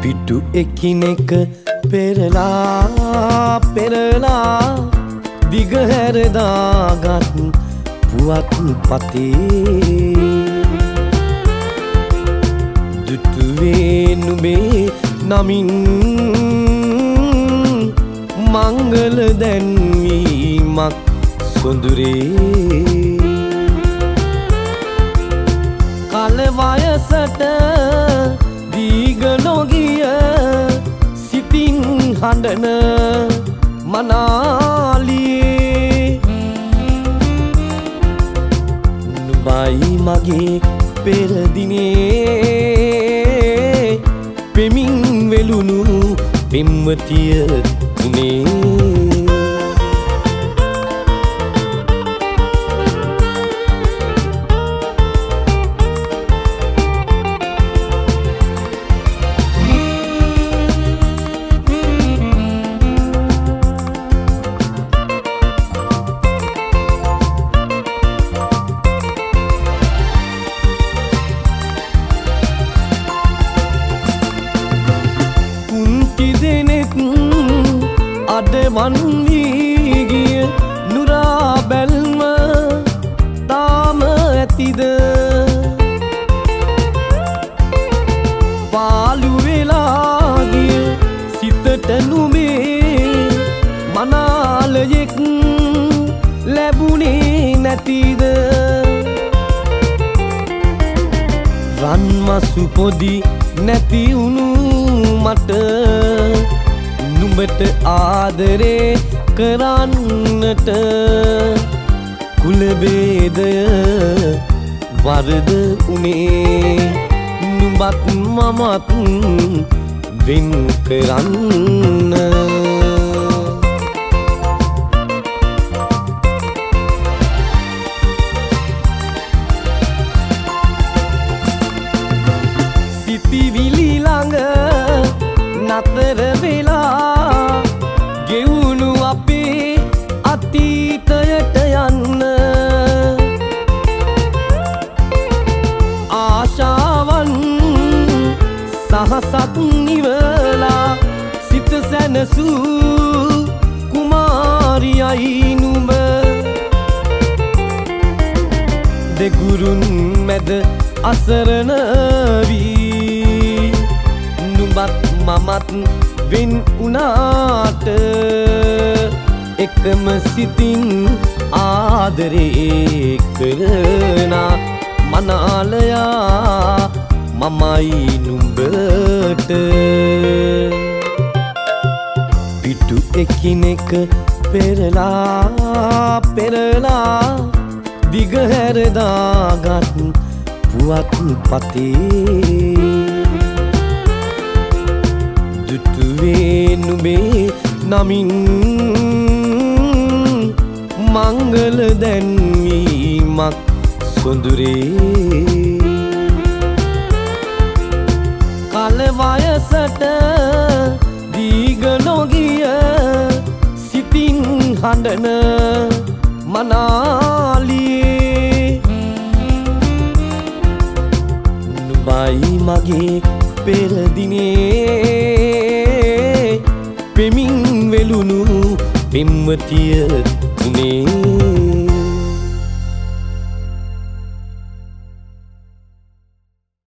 පිටු එකිනෙක පෙරලා පෙරලා දිගහැර දාගත් පුවත් පතේ දුටුවේ නුඹේ නමින් මංගල දැන්වීමක් සොඳුරේ කල වයසට දීග නොගිය සිතින් හඬන මනාලියේ නුඹයි මගේ පෙරදිනේ පෙමින් වෙලුණු පෙම්වතිය උනේ අදවන් වී ගිය නුරා බැල්ම තාම ඇතිද පාළු වෙලා ගිය සිතට නුඹේ මනාලයෙක් ලැබුණේ නැතිද රන්මසු පොදි නැති වුණු මට නුඹට ආදරේ කරන්නට කුලභේදය වරද උනේ නුඹත් මමත් වෙන් කරන්න සිතිවිලි ළඟ නතර වෙලා ගෙවුණු අපේ අතීතයට යන්න ආශාවන් සහසත් නිවලා සිත සැනසූ කුමාරියයි නුඹ දෙගුරුන් මැද අසරණ වී නුඹත් මමත් වෙන් උනාට එකම සිතින් ආදරේ කරන මනාලයා මමයි නුඹට පිටු එකිනෙක පෙරලා පෙරලා දිගහැර දාගත් පුවත් පතේ දුටුවේ නුඹේ නමින් මංගල දැන්වීමක් සොඳුරේ කල වයසට දීග නොගිය සිතින් හඬන මනාලියේ නුඹයි මගේ පෙරදිනේ පෙමින් වෙලුණු පෙම්වතිය උනේ